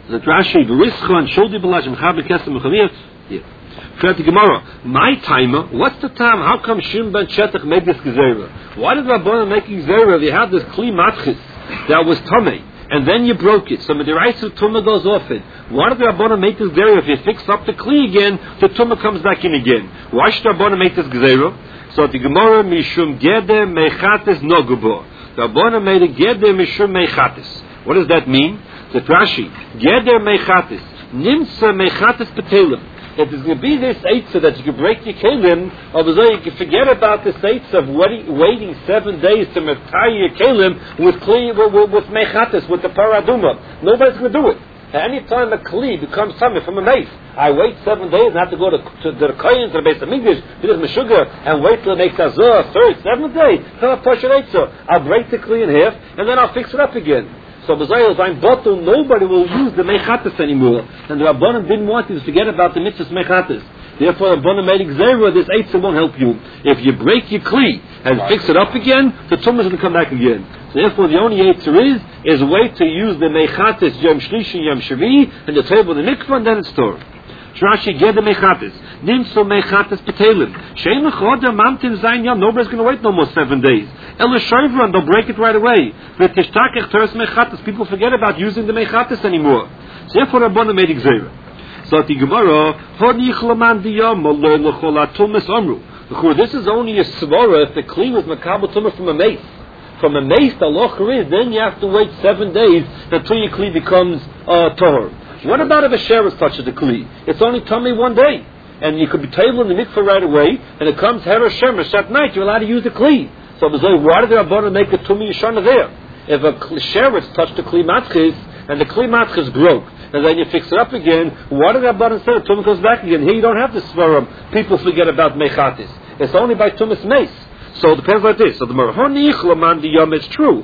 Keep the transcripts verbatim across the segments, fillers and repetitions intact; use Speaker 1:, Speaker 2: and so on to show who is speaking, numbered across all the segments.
Speaker 1: The Rashi, V'rischa and Sholdi Balash and Chabe Kesem Mechaviyah. Yeah. Fret the Gemara. My timer. What's the time? How come Shimon ben Shetach made this gezerah? Why did Rabbanan make gezerah? They had this kli matchis that was tamei, and then you broke it. So Midiraisu tumah goes off it. Why did Rabbanan make this gezerah? If you fix up the kli again, the tumah comes back in again. Why should Rabbanan make this gezerah? So the Gemara Mishum Geder Mechatis Nogubo. Rabbanan made a Geder Mishum Mechatis. What does that mean? The Rashi Geder Mechatis Nimsa Mechatis Petelim. If there's going to be this eitzah that you can break your kelim, although you can forget about this eitzah of waiting seven days to retire your kelim with kli, with, with mechatis, with the paraduma. Nobody's going to do it. At any time a kli becomes something from a mace, I wait seven days and have to go to, to, to the kohen, to the base of English, to this meshuggah, and wait till it makes azor, third, seventh day, I'll break the kli in half, and then I'll fix it up again. So B'Zayel Zayin Bottle, nobody will use the mechatis anymore. And the Rabbanan didn't want you to forget about the mitzvahs mechatis. Therefore, the Rabbanan made Gzeira, this eitzah won't help you. If you break your kli and fix it up again, the tumah is going to come back again. So therefore, the only eitzah is, is wait to use the mechatis Yom Shlishi, Yom Shavi, and the table of the mikvah, and then it's Torah. Rashi Geder Mechatis. Nimso Mechatis Petelim. Shein Lechoda Mamtin Zayin Yom. Nobody's going to wait no more seven days. Ela Shavran, they'll break it right away. V'tishtakech Teres Mechatis. People forget about using the Mechatis anymore. So therefore, Rabbanan made Gzeira. So at the Gemara, Honich Laman Diyam, Malay Lechol Atumis Amru. This is only a svara if the kli was Makabel Tumah from a mace. From a mace, the locher is, then you have to wait seven days until your kli becomes uh, Torah. What about if a sheretz touches the kli? It's only tummy one day, and you could be table in the mikveh right away, and it comes hera shemesh at night. You're allowed to use the kli. So why did the Rabbanan make a tummy yishana there? If a sheretz touched the kli matchis and the kli matchis broke, and then you fix it up again, why did the Rabbanan say the tummy goes back again? Here you don't have to svarim. People forget about mechatis. It's only by tumas mace. So it depends like this. So the Marhonich Laman Diyam, it's true.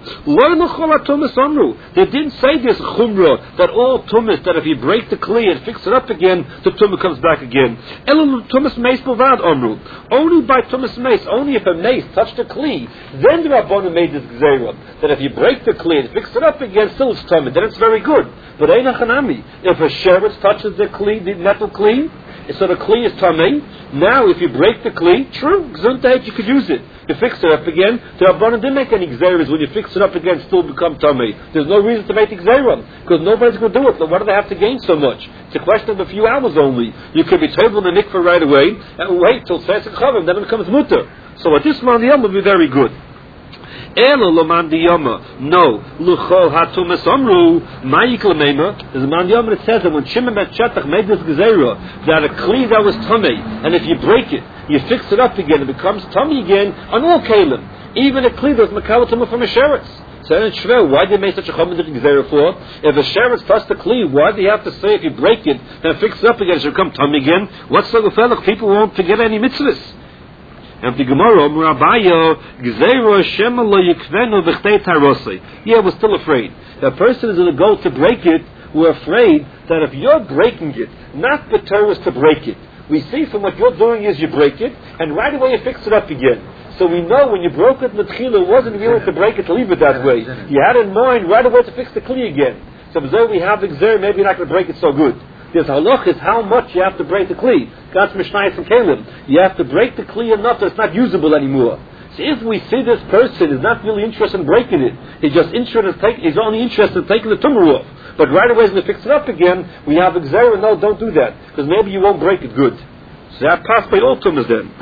Speaker 1: They didn't say this chumrah that all tumas, that if you break the kli and fix it up again, the tumah comes back again. Tumas mace b'vad amru. Only by tumas mace, only if a mace touched the kli, then the Rabbanan made this gzeira that if you break the kli and fix it up again, still it's tumah. Then it's very good. But einachanami, if a sheretz touches the kli, the metal kli, so the kli is tamei. Now, if you break the kli, true, gesundheit, you could use it. You fix it up again. The Rabbanan didn't make any gzeiras. When you fix it up again, still become tamei. There's no reason to make the gzeira because nobody's going to do it. So why do they have to gain so much? It's a question of a few hours only. You can be table in the mikveh right away and wait till Tzesek Chavim, then it becomes mutter. So at this man, the yom will be very good. Elo Laman Diyama. No. Luchol Hatumas Amru. Ma'ikla Meima. There's a man Diyama that says that when Shimon ben Shetach made this Gezerah, that a kli that was tummy, and if you break it, you fix it up again, it becomes tummy again on all kalim. Even a kli that was Makabel Tumah from a sheretz. So then Shver, why did they make such a chomedik Gezerah for? If a sheretz touched the kli, why do you have to say if you break it and fix it up again, it should become tummy again? What's the fellow? People won't forget any mitzvahs. And the Gemara, Murabayo, Gzeiro Shema lo yikvenu b'chtei tarosei. Yeah, we're still afraid. The person is going to go to break it. We're afraid that if you're breaking it, not the terrorist to break it. We see from what you're doing is you break it, and right away you fix it up again. So we know when you broke it in the tchila, it wasn't really to break it, to leave it that way. You had in mind right away to fix the kli again. So there we have the Gzeiro, maybe you're not going to break it so good. This halach is how much you have to break the kli. God's Mishnayos and Kalim. You have to break the kli enough that it's not usable anymore. So if we see this person is not really interested in breaking it, he's just interested in taking, he's only interested in taking the tumor off. But right away he's going to fix it up again, we have a gzeira, no, don't do that. Because maybe you won't break it good. So that passed by all tumors then.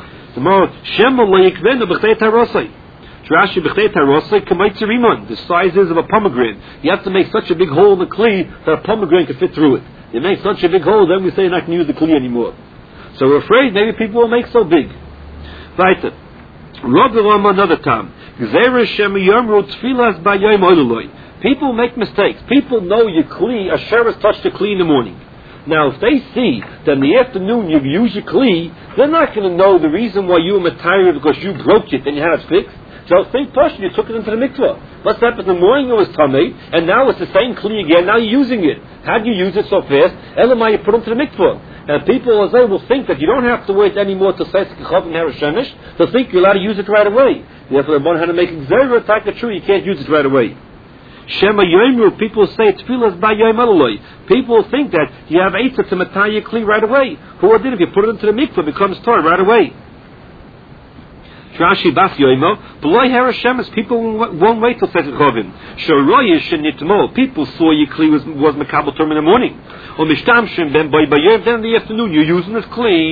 Speaker 1: Rashi b'chtei tarosei k'maytzer rimon. The size is of a pomegranate. You have to make such a big hole in the kli that a pomegranate can fit through it. You make such a big hole, then we say you're not going to use the kli anymore. So we're afraid maybe people will make so big. Weiter. Rob Rama another time. Gzeira shem yomru tfilas b'yom oiloloi. People make mistakes. People know your kli, a sheretz touched the kli in the morning. Now, if they see that in the afternoon you use your kli, they're not going to know the reason why you were matayra because you broke it and you had it fixed. So think person, you took it into the mikvah. What's happened in the morning it was tamei, and now it's the same kli again, now you're using it. How do you use it so fast? Elamai, you put it into the mikvah. And people as they will think that you don't have to wait anymore to say Tzchav and Harashemish, they'll think you're allowed to use it right away. Therefore, the one had to make it very attack the true, you can't use it right away. Shema Yoimru, people say tefillas by Yom Eluloi. People think that you have eitzah to matayah kli right away. Who did if you put it into the mikveh, it becomes Torah right away. Rashi Bas Yoimo, B'loi Hera Shemes, people won't wait till Seder Chovim. Shoroyish Shenitmo, people saw your kli was was Mekabel Torah in the morning. Or Mishtamshim Ben Boy Bayev, then in the afternoon you're using this kli.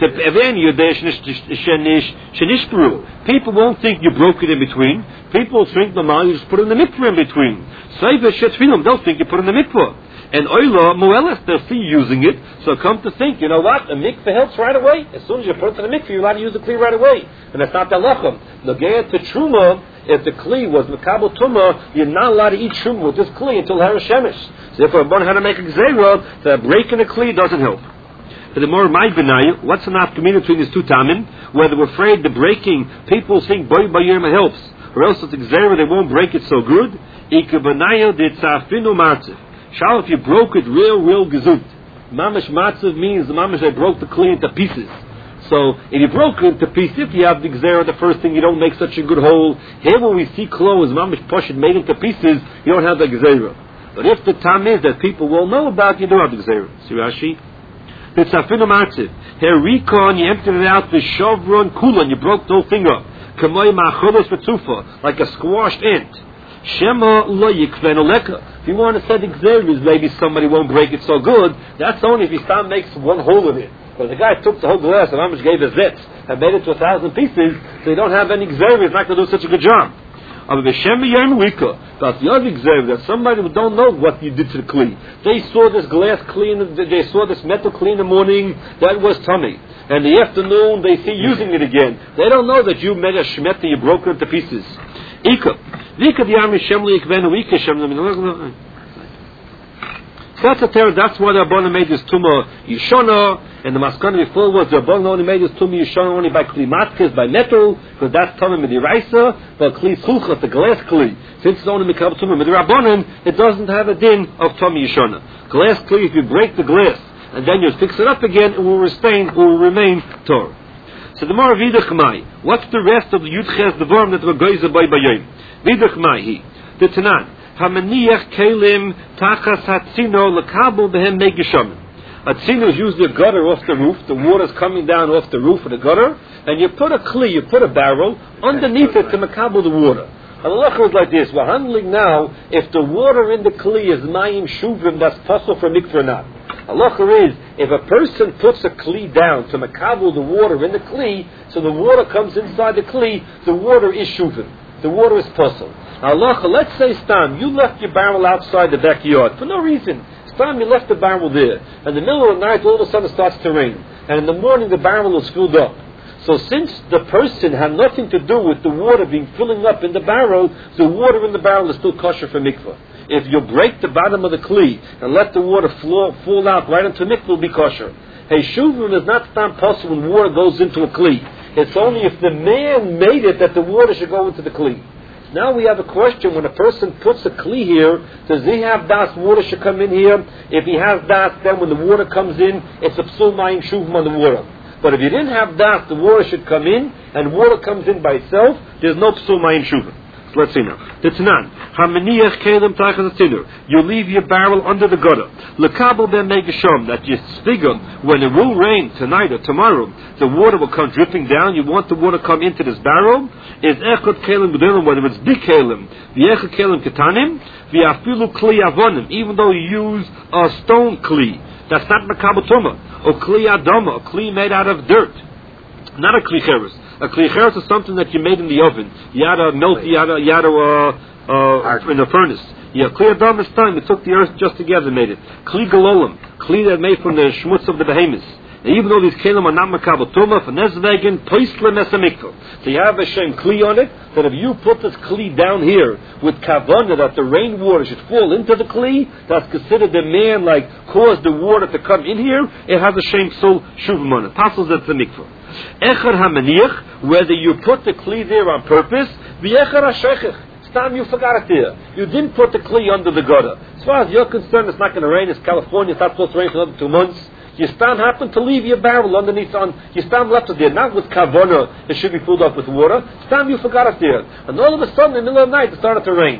Speaker 1: People won't think you broke it in between. People think normal, you just put it in the mikveh in between. They'll think you put it in the mikveh. And Oila Moelis, they'll see you using it. So come to think, you know what? A mikveh helps right away. As soon as you put it in the mikveh, you're allowed to use the kli right away. And that's not the lachem. Nogea to truma, if the kli was mekabel tuma, you're not allowed to eat truma with this kli until Hera Shemesh. So therefore, one had to make a gzeira that breaking the kli doesn't help. But the more my benayah, what's the nafkamina between these two tamim? Whether we're afraid the breaking, people think boy bayirma helps, or else it's a gzeira they won't break it so good. Ika benayah de tzafinu matziv. Shal, if you broke it real, real gezut. Mamash matziv means the mamash I broke the kli into pieces. So if you broke it into pieces, if you have the gzera, the first thing you don't make such a good hole. Here when we see clothes, mamash poshit made into pieces, you don't have the gzera. But if the time is that people will know about, you do have the gzera. See Rashi? It's afinu matziv. Here recon, you emptied it out the shovron kulan, you broke the whole thing up. Kamoy ma'acholos v'tufa, like a squashed ant. Shema lo yikven oleka. If you want to say the gzeris, maybe somebody won't break it so good. That's only if he start makes one hole in it. But the guy took the whole glass and Amish gave a zitz and made it to a thousand pieces, so you don't have any gzeris. He's not going to do such a good job. But the other gzeris, that somebody who don't know what you did to the kli. They saw this glass clean, they saw this metal clean in the morning. That was tummy. And in the afternoon, they see using it again. They don't know that you made a shmetta, you broke it into pieces. Ika. So that's a terror. That's why the Rabbana made this tumah yishana, and the maskana before was the Rabbana only made this tumah yishana only by kli matkes, by metal, because that's tumah midiraisa, but kli sulchat, the glass kli, since it's only mikabel tumah midirabanan, it doesn't have a din of tumah yishana. Glass kli, if you break the glass and then you fix it up again, it will remain, it will remain Torah. So the more vidach mai, what's the rest of the yudches the vorm that we're going to buy by yom? Vidach mai he the tanan. Hamaniach kelim tachas hatzino lekabel behem megishamin. A tzino is usually a gutter off the roof. The water's coming down off the roof of the gutter, and you put a kli, you put a barrel underneath it to makabel the water. And the lacha is like this: we're handling now if the water in the kli is mayim shuvim, that's possible for mikvah or not. Halacha is, if a person puts a kli down to makabel the water in the kli, so the water comes inside the kli, the water is shuvim. The water is possible. Halacha, let's say, Stam, you left your barrel outside the backyard for no reason. Stam, you left the barrel there. In the middle of the night, all of a sudden it starts to rain. And in the morning, the barrel is filled up. So since the person had nothing to do with the water being filling up in the barrel, the water in the barrel is still kosher for mikvah. If you break the bottom of the kli and let the water flow, fall out right into mikvah, it will be kosher. Hey, shuvim is not Stam possible when water goes into a kli. It's only if the man made it that the water should go into the kli. Now we have a question: when a person puts a kli here, does he have das water should come in here? If he has das, then when the water comes in, it's a psul mayim shuvim on the water. But if you didn't have das, the water should come in, and water comes in by itself, there's no psul mayim shuvim. So let's see now. The Tanan. Hamaniach kelim tachas hatzino. You leave your barrel under the gutter. Lekabel ben megashom. That you figure when it will rain tonight or tomorrow, the water will come dripping down. You want the water to come into this barrel. Is echad kelim b'dirim, whether it's big kelim, v'echad kelim ketanim, v'afilu kli avonim. Even though you use a stone kli, that's not makabel tumah. Or kli adama, a kli made out of dirt, not a kli cheres. A kli cheres is something that you made in the oven. You had to melt, you had to, you had to uh, uh, in the furnace. Yeah, kli adam is time. You took the earth just together and made it. Kli galolim, kli that made from the shmutz of the behemoths. And even though these kelim are not makabel tumah, for nezvegen toisle mesamikvah. So you have a shem kli on it, that if you put this kli down here with kavanah that the rainwater should fall into the kli, that's considered the man like caused the water to come in here, it has a shem sul shuvim on it. Passes that's the mikvah. Echad hamaniach, whether you put the kli there on purpose, v'echad hashechech. Stam, you forgot it there. You didn't put the kli under the gutter. As far as you're concerned, it's not going to rain. It's California. It's not supposed to rain for another two months. You stand happen to leave your barrel underneath on. You stand left it there, not with kavana. It should be filled up with water. Stand, you forgot it there, and all of a sudden, in the middle of the night, it started to rain. So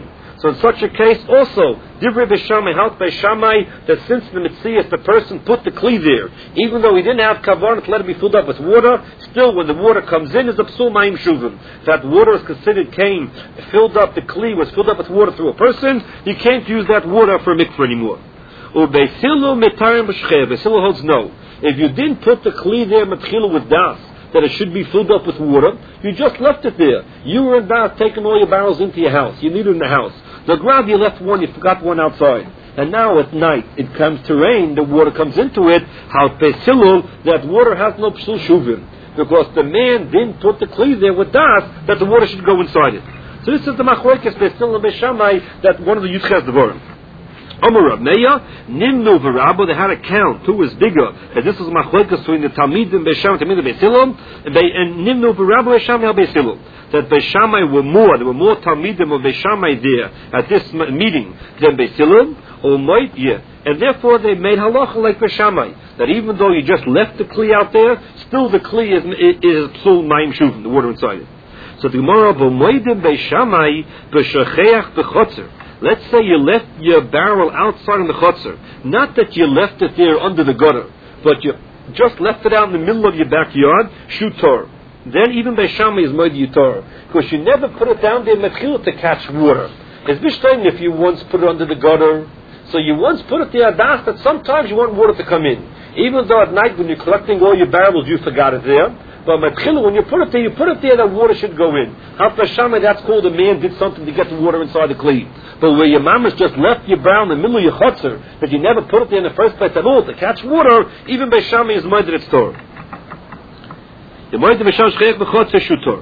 Speaker 1: So in such a case, also, Divrei Beishamai, help Beishamai, that since the Metzias, the person put the Kli there, even though he didn't have Kavanah to let it be filled up with water, still when the water comes in, is a Psul Mayim Shuvim. That water is considered came, filled up, the Kli was filled up with water through a person, you can't use that water for a mikvah anymore. Ubesilu Metarim B'Shcheh, Besilu holds no. If you didn't put the Kli there, Metchilu with Das, that it should be filled up with water, you just left it there. You were in Das taking all your barrels into your house. You need it in the house. The ground, you left one, you forgot one outside. And now at night, it comes to rain, the water comes into it. How Pesilul, that water has no Psul Shuvim. Because the man didn't put the Kli there with Das, that the water should go inside it. So this is the Machlokes Pesilul and Beishamai, that one of the Yudches Devarim. Amar Rav Meir, Nimnu v'Rabbo, they had a count, who was bigger, and this was machlokes between the Talmidim Beishamai, Talmidim Beisilum, and Nimnu v'Rabbo Beishamai Beisilum. That Beishamai were more, there were more Talmidim of Beishamai there at this meeting than Beisilum, or might, yeah. And therefore they made halacha like Beishamai, that even though you just left the Kli out there, still the Kli is, is Psul Mayim Shuvim, the water inside it. So the Gemara, V'moidim Beishamai, B'shacheach B'chotzer. Let's say you left your barrel outside in the chutzner. Not that you left it there under the gutter, but you just left it out in the middle of your backyard, shutor. Then even Beishamai is moedi yutor, because you never put it down there metchil to catch water. It's bishtaim if you once put it under the gutter. So you once put it there, das, that sometimes you want water to come in. Even though at night when you're collecting all your barrels, you forgot it there. But metchil, when you put it there, you put it there, that water should go in. How Beishamai, that's called a man did something to get the water inside the Kli. But where your mama's just left your barrel in the middle of your chutzner, that you never put it there in the first place at all to catch water, even Beishamai is moed its Torah. The moed Beishamai shchayach b'chutzner shutor.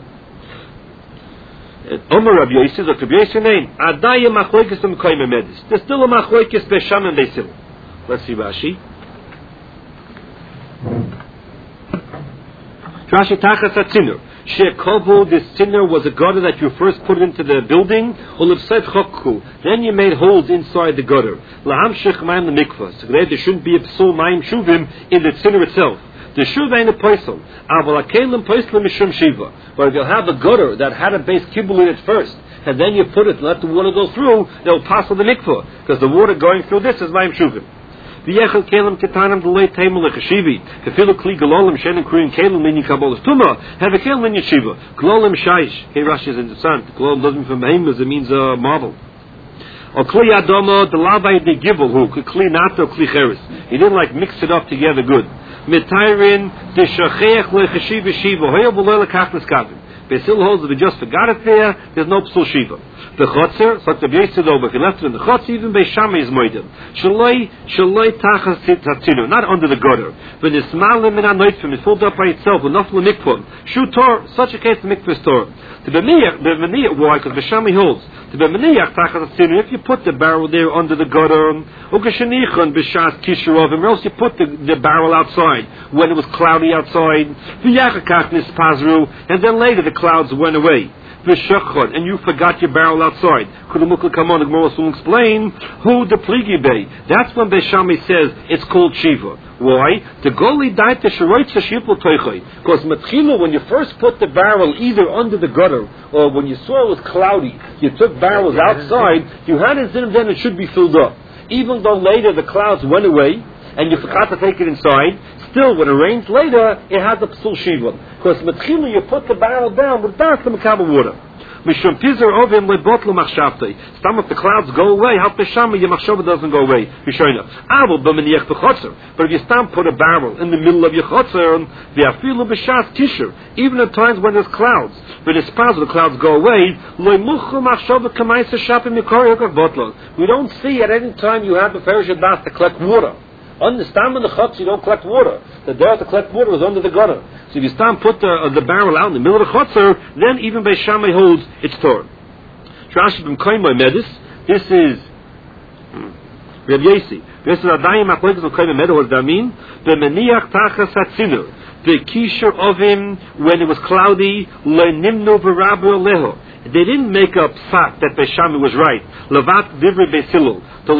Speaker 1: Omer Rabbi Yossi, the Rabbi Yossi name, Adaya machlokes m'koyim medis. There's still a machlokes Beishamai and Beisilum. Let's see Rashi. Rashi tachas atzinur. Shekovu, this sinner was a gutter that you first put into the building. Then you made holes inside the gutter. Lahamshich mayim the mikvah. So there shouldn't be a psul mayim shuvim in the sinner itself. The shuv ain't a poisel. Aval akelim poisel mishum shiva. But if you have a gutter that had a base kibble in it first, and then you put it, let the water go through, they'll pass on the mikvah, because the water going through this is mayim shuvim. V'yechel kelim ketanam d'lei teimel lechashivi. Kefilu kli galolim shenim kruim kelim linyi kabolas tuma. Have a kelim linyi shiva. Galolim shaish. Hey, Rashi is interessant. Galolim doesn't mean from behemoths, it means a uh, marble. Or kli adoma d'lavai de gibel hu. Kli nato kli cheres. He didn't like mix it up together good. Mitayrin d'shacheach lechashivi shiva. Hoya b'lei lekach neskavim. Basil holds that we just forgot it there, there's no psul shiva. The chotzer, so the b'yetsid over, if you left it in the chotzer, even Beishamai is moedim. Shaloi, shaloi tachas tatzinu, not under the gutter. When it's malim min anoitfim, it's filled up by itself, with nafla mikvah. Shutor, such a case, the mikvah is tor. The b'miyach, the b'miyach, why? Because Beishamai holds. The b'miyach tachas tatzinu, if you put the barrel there under the gutter, ukashanichon b'shas kishurovim, or else you put the, the barrel outside, when it was cloudy outside, v'yachakach nispazru, and then later the clouds went away. And you forgot your barrel outside. Kudumukla come on, the Gemara will explain who the pligi bay. That's when Beishamai says it's called Shiva. Why? The goli died to Sharoitza Shipul Toichai. Because Matchilu, when you first put the barrel either under the gutter or when you saw it was cloudy, you took barrels outside, you had it in, then it should be filled up. Even though later the clouds went away and you forgot to take it inside, still, when it rains later, it has a psul shiva. Because matchilu, you put the barrel down, but that's the makabel water. Mishum pizer ovim lebotlu machshavtei. Some of the clouds go away, how Beishamai, your machshava doesn't go away. Yishoyna. Avol b'meniach b'chotzer. But if you stand put a barrel in the middle of your chotzer, v'afilu b'shas kisher, even at times when there's clouds, but it's possible the clouds go away, loy muchu machshava kamaisa shapim yikori hakav botlo. We don't see at any time you have a ferishah das to collect water. Understand when the chutz you don't collect water. The there to collect water was under the gutter. So if you stand put the, uh, the barrel out in the middle of the chutzner, then even Beishamai holds its Torah. Rashi b'mkoyim medis. This is Reb Yossi. This is Adayim Machlokes b'mkoyim medis. What does that mean? B'meniach tachas hatzinu. The kisher of him when it was cloudy. Le'nimnu v'rabu leho. They didn't make up psat that Beishamai was right. Levat divrei Beisilul.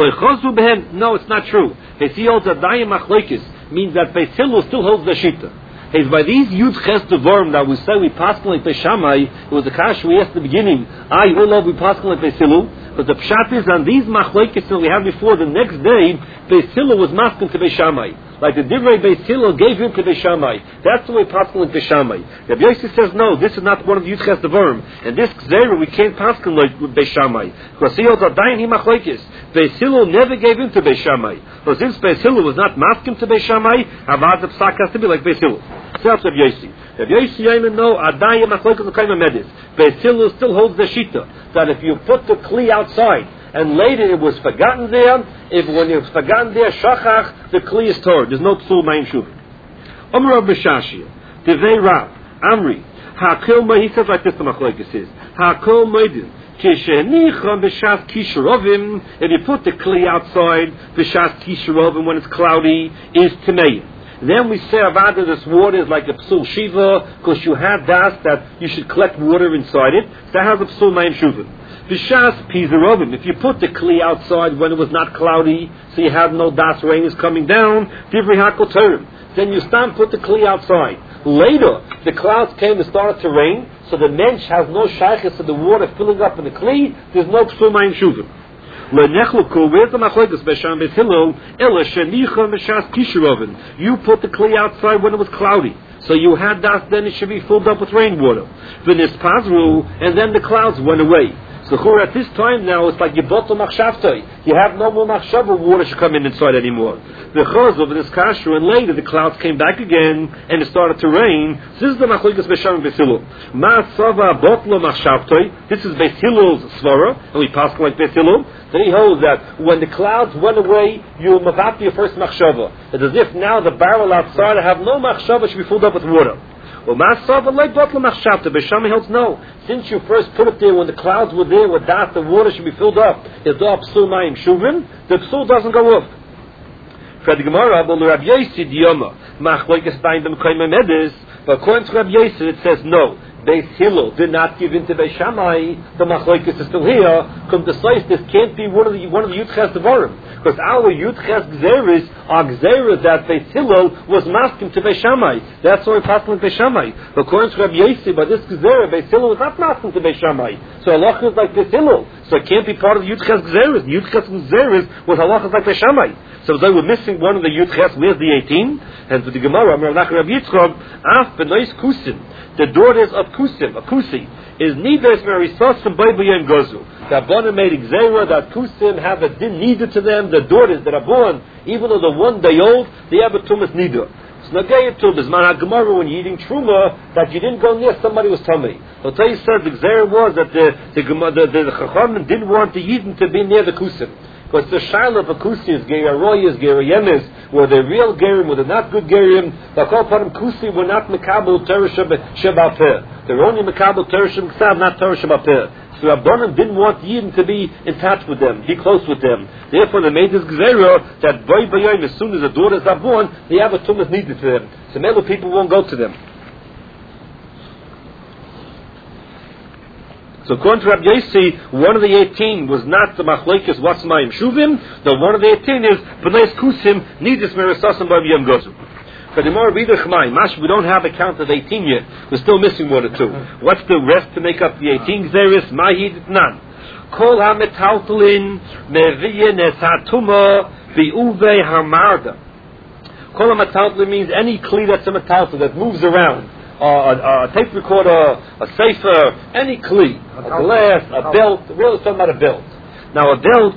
Speaker 1: No, it's not true. He holds Adayim Machlokes means that Beisilul still holds the shita. It's by these Yud Ches Devarim that we say we paskin like Beishamai. It was the kash we asked at the beginning. I will love we paskin like Beisilul. But the pshat is on these machlokes that we had before, the next day, Beis Hillel was masking to Beis Shammai. Like the Divrei Beis Hillel gave him to Beis Shammai. That's the way Pascal in Beis Shammai. Rabbi Yossi says, no, this is not one of the Yudches Devarim. And this Gzeira, we can't Pascal like Beis Shammai. Because he holds a dayan he machlokes. Beis Hillel never gave him to Beis Shammai. But since Beis Hillel was not masking to Beis Shammai, Avad the Psak has to be like Beis Hillel. That's Rabbi Yossi. Rabbi Yossi Yemen, no, a dayan machlokes l'kayim medis. Beis Hillel still holds the shita that if you put the kli outside, and later it was forgotten there, if when it was forgotten there, shachach, the kli is torn. There's no psul mayim shuvim. Omer Rav B'Shashia, Devei Rav, Amri, Ha'akil Moed, he says like this, the machlokes is, Ha'akil Moedin, Kishenicham B'Shas Kisharovim, if you put the kli outside, B'Shas Kisharovim, when it's cloudy, is Tameim. Then we say about this water is like a psul shiva, because you have das that you should collect water inside it. So that has a psul mayim shuvim. B'shas pizarovim. If you put the kli outside when it was not cloudy, so you have no das rain is coming down, divrei hakol terim. Then you stand put the kli outside. Later, the clouds came and started to rain, so the mensch has no shaykhis of the water filling up in the kli. There's no psul mayim shuvim. Where's the machlokes b'sham Beis Hillel? Ela shenicha b'shas kisharovin. You put the kli outside when it was cloudy, so you had that. Then it should be filled up with rainwater. V'nispazru, and then the clouds went away. So at this time now, it's like you bought the machshavtoi. You have no more machshavah, water should come in inside anymore. The chaz of this kasher, and later the clouds came back again, and it started to rain. This is the machlokes b'sham Beis Hillel. Ma'asava botlo machshavtoi. This is Beis Hillel's svara, and we pass like Beis Hillel. Then he holds that when the clouds went away, you mavat your first machshava. It's as if now the barrel outside have no machshava should be filled up with water. Well, Masava like bottle machshavta. Beishami holds no. Since you first put it there when the clouds were there, with that the water should be filled up. If the psul mayim shuvim, the psul doesn't go up. For the Gemara, but Rabbi Yossi diyoma machlokes dayan b'mekayim medis. But according to Rabbi Yossi, it says no. Beis Hillel did not give in to Beis Shammai. The machlokes is still here. Come to say this can't be one of the one of the Yudches Devarim, because our Yudches Gzeres are Gzeres that Beis Hillel was masking to Beis Shammai. That's why we're passing to Beis Shammai. But according to Rabbi Yossi, by this Gzera, Beis Hillel was not masking to Beis Shammai. So halacha is like Beis Hillel. So it can't be part of the Yudches Gzeres. Yudches Gzeres was halacha like Beis Shammai. So they were missing one of the Yudches. Where's the eighteen? And for the Gemara, Rabbi Yitzchak, Af benois kusim. The daughters of Kusim, a Kusi, is Nidas Marisosim Baybayim Gozu. The Abana made Xera that Kusim have a din needed to them, the daughters that are born, even though they're one day old, they have a Tumas Nida. It's not gay to Bisman HaGemara when you're eating Truma, that you didn't go near somebody was tummy. I'll tell you, sir, the Xera was that the the the, the, the Chachamim didn't want the Yidden to be near the Kusim. Because the Shaila of a Kusi is Geraroyas, Gerayemis, where they're real Gerim, where they're not good Gerim. The Kol Parim Kusi were not Mekabel Torah Shebal Peh. They're only Mekabel Torah Shebal, not Torah Shebal Peh. So Rabbanim didn't want Yidden to be in touch with them, be close with them. Therefore, they made this Gzera that Boy Bayoim, as soon as the daughters are born, they have a Tumas needed to them. So many people won't go to them. So according to Rabbi Yossi, one of the eighteen was not the machlokes what's mayim shuvim. The one of the eighteen is b'neis kusim nidus merisasim b'yam gozu. For the more reader chmai, mash we don't have a count of eighteen yet. We're still missing one or two. What's the rest to make up the eighteen gzeris? Mahid none. Kol hametaltalin meviyin es hatuma bi'uve hamarda. Kol hametaltalin means any kli that's a metaltal that moves around. Uh, a, a tape recorder, a safer, any kli, a glass, a belt. We're really talking about a belt. Now a belt,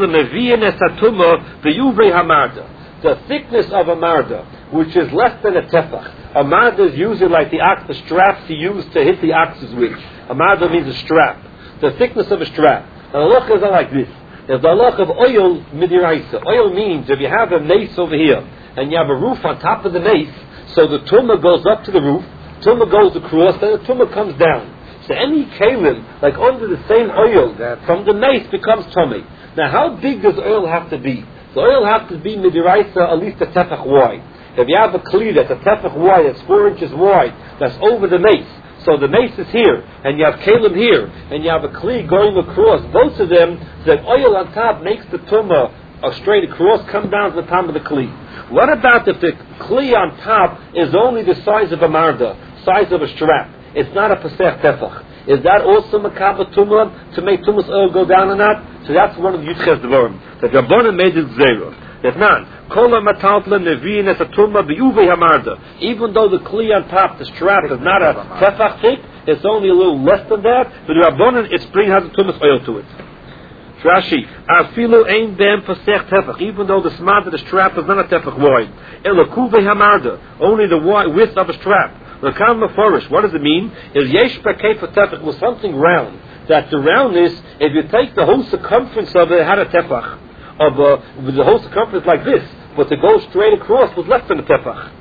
Speaker 1: the thickness of a marda, which is less than a tefach. A marda is usually like the ox, the straps you use to hit the ox's with. A marda means a strap. The thickness of a strap. Now the halachas are like this. There's the halach of oil midiraisa. Oil means if you have a mace over here and you have a roof on top of the mace, so the tumah goes up to the roof, tumah goes across, then the tumah comes down. So any kalim, like under the same oil, from the mace becomes tummy. Now how big does oil have to be? The oil has to be midiraisa at least a tefach wide. If you have a kli that's a tefach wide, that's four inches wide, that's over the mace, so the mace is here, and you have kalim here, and you have a kli going across, both of them, the oil on top makes the tumah a straight across, come down to the top of the kli. What about if the kli on top is only the size of a marda, size of a strap? It's not a pesach tefach. Is that also makabel tumah to make tumas oil go down or not? So that's one of the Yudches Devarim. The Rabbanan made it Zera. If not, Kola Mataltla Nevin as a tumah bi'uve hamarda. Even though the kli on top, the strap, is not a tefach thick, it's only a little less than that, but the Rabbanan, its spring has a tumas oil to it. Rashi, afilu ein bem pasech tefach, even though the smad of the strap is not a tefach wide. Elakuve hamarda, only the width of a strap. Lakam maforish, what does it mean? Is yesh pakei for tefach was something round. That the roundness, if you take the whole circumference of it, it had a tefach. Of uh, with the whole circumference like this, but to go straight across was less than a tefach.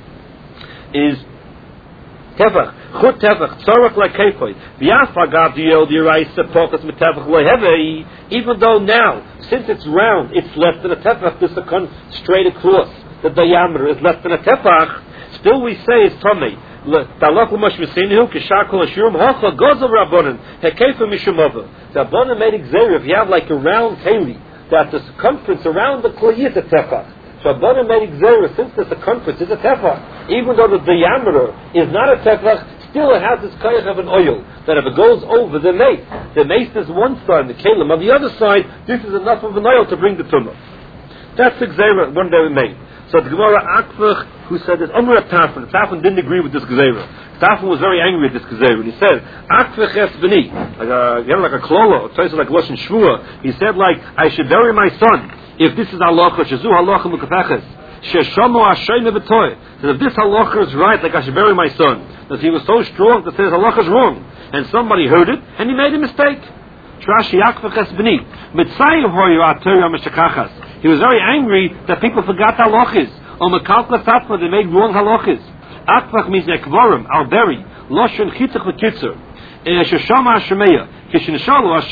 Speaker 1: Is tefach, chut tefach, tzorach like kefoi. V'yafagav diel diraisa pokas metefach lehevei. Even though now, since it's round, it's less than a tefach. This is straight across. The diameter is less than a tefach. Still, we say it's tamei. Talach l'mash v'seinu kishar kol ashurim hocha gozav rabbanan hekefa mishumova. The rabbanan made exer if you have like a round keli, that the circumference around the kli is a tefach. So Rabbanan made exer since the circumference is a tefach, even though the diameter is not a tefach, still it has this kayach of an oil, that if it goes over the mace, the mace is one side, the kalim on the other side, this is enough of an oil to bring the tumah. That's the exer one day we made. So the Gemara Akvach, who said this, Amr Tafan, Tafan didn't agree with this exer. Tafan was very angry at this exer, and he said, Akvach es b'ni, like a, you know, like a klolo, it says like Lashon Shvua, he said like, I should bury my son, if this is halacha, shezu halacha mukafeches, sheshamu hashayim b'toy. That if this halacha is right, like I should bury my son. That he was so strong that says halacha is wrong, and somebody heard it and he made a mistake. Trashi yakvaches b'ni mitzayim hoyu ateria mishakachas. He was very angry that people forgot halachas. Or mekalkla tatma, they made wrong halachas. Akvach means ekvarim, al bury, loshon chitach v'kitzer. Sheshama hashemeya. When they asked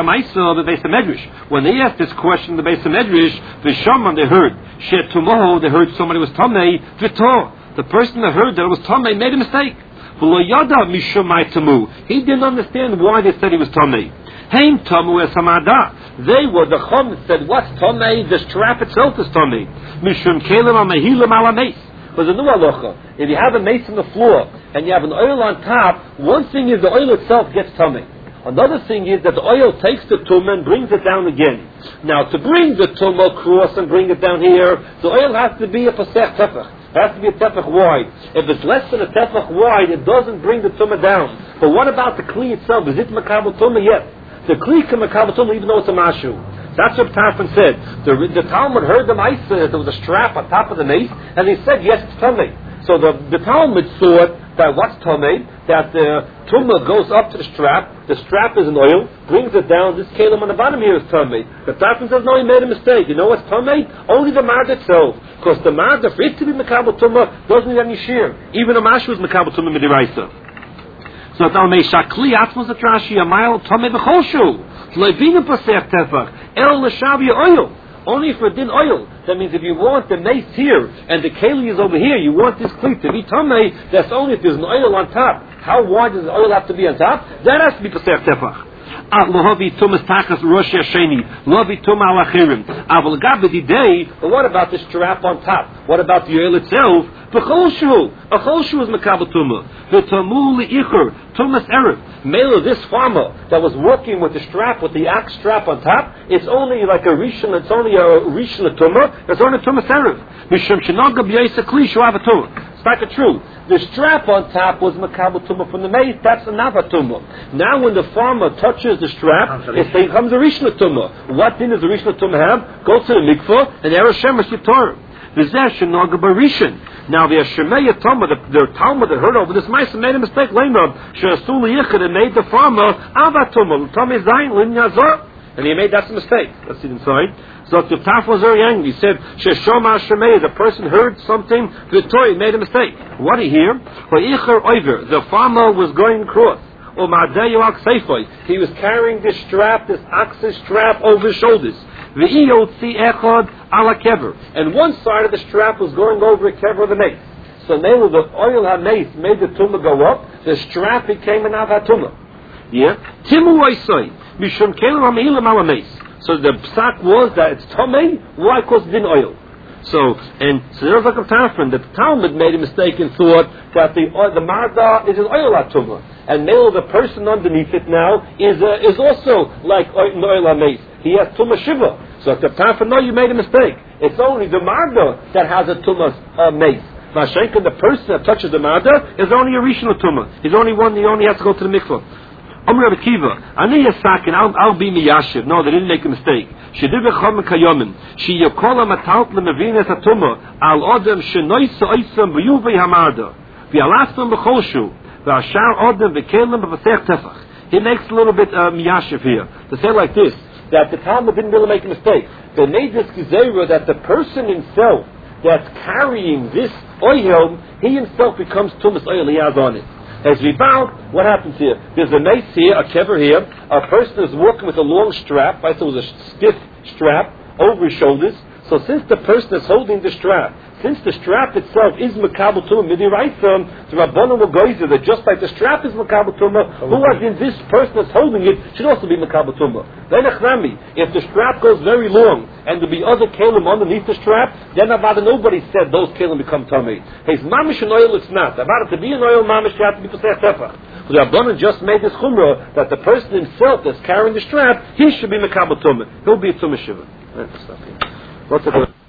Speaker 1: this question in the Beis Medrash, the Shaman they heard, Shetumoho, they heard somebody was Tamei, V'tor. The person that heard that it was Tamei made a mistake. He didn't understand why they said he was Tamei. Haim Tamu es Hamada. They were the Chum that said, what's Tamei? The strap itself is Tamei. Mishum Kelim Amehilim Alameis. Was a new halacha. If you have a mace on the floor and you have an oil on top, one thing is the oil itself gets Tamei. Another thing is that the oil takes the tumah and brings it down again. Now, to bring the tumah across and bring it down here, the oil has to be a pasech tefach. It has to be a tefach wide. If it's less than a tefach wide, it doesn't bring the tumah down. But what about the kli itself? Is it makabel tumah? Yes. The kli can makabel tumah even though it's a mashu. That's what Tarfon said. The, the Talmud heard the Maisa that there was a strap on top of the mace, and he said, yes, it's tumah. So the, the Talmud thought that what's tumah? That the tumah goes up to the strap, the strap is an oil, brings it down, this kalim on the bottom here is tumah. The Tarfon says, no, he made a mistake. You know what's tumah? Only the mad itself. Because the mad, for it to be makabel tumah, doesn't need any shear. Even a mashu is makabel tumah midiraisa. So Talmei Shakli Atmos Atrashi, a mile tumah b'choshu. Levina pasech tefach, el l'shavi oil. Only for din oil. That means if you want the mace here and the keli is over here, you want this cleat to be tamei, that's only if there's an oil on top. How wide does the oil have to be on top? That has to be pasech tefach. Lohavi tumas tachas rosh hasheni, lohavi tuma alachirim. Aval gabi day. But what about the strap on top? What about the oil itself? B'cholshu, a cholshu is makabel tumah. V'tamu li'ichur tumas erev. Mela, this farmer that was working with the strap, with the axe strap on top, it's only like a rishon. It's only a rishon tumah. It's only tumas erev. Mishum shenaga b'yisa kli shuav tumah. It's not true. The strap on top was makabel tumah from the mace. That's a nava tumah. Now, when the farmer touches the strap, it becomes a rishon tumah. What din does the rishon tumah have? Go to the mikvah and erev shemesh yitor. Now the Shemaya Talmud, the, the Talmud that heard over this mice made a mistake. Lamer Shasuli Yichud and made the farmer Avatumah Tomei Zayin Lin Yazor, and he made that mistake. Let's see inside. So the Taf was very angry. He said Sheshoma Shemaya, the person heard something. The Torah made a mistake. What did he hear? The farmer was going across. He was carrying this strap, this ox's strap over his shoulders. And one side of the strap was going over a kever of the mace. So now the oil ha-mace made the tumah go up, the strap became an avatumah. Yeah? Timu oisoi, mishum kelim ha-mehilim ala-mace. So the psak was that it's tamei, why? Because it didn't oil. So, and so there was like a Tarfon that the Talmud made a mistake and thought that the uh, the marda is an oil ha-tumah. and now the person underneath it now is uh, is also like Noel HaMeis. He has Tumah Shiva. So at the time for no, you made a mistake. It's only the Marda that has a Tumah uh, Meis. Vashenka, the person that touches the Marda, is only a Rishon Tumah. He's only one, he only has to go to the mikvah. Amr Rabbi Kiva, Ani Yasakin, I'll, I'll be miyashiv. No, they didn't make a mistake. She did bechom kayomin. She yakola matalt lemavines atuma al odem shenoisa oisam v'yuvei hamarda v'alasam b'cholshu v'ashar odem v'kelim v'vasech tefach. He makes a little bit uh, miyashiv here to say like this, that the Talmud didn't really make a mistake. They made this gezerah that the person himself that's carrying this oil, he himself becomes tumas oil he has on it. As we bow, what happens here? There's a mace here, a kever here. A person is walking with a long strap. I thought it was a stiff strap over his shoulders. So since the person is holding the strap, since the strap itself is Makabel Tumah, Midiraisa, the Rabbanan will go that just like the strap is Makabel Tumah, who as in this person that's holding it should also be Makabel Tumah. Then if the strap goes very long and there'll be other kelim underneath the strap, then about nobody said those kelim become tummy. His mamish an oil it's not. About it to be an oil mamish, you have to be Pesach Tefach. So the Rabbanan just made this chumrah that the person himself that's carrying the strap, he should be Makabel Tumah. He'll be a Tumah Shiva. What's the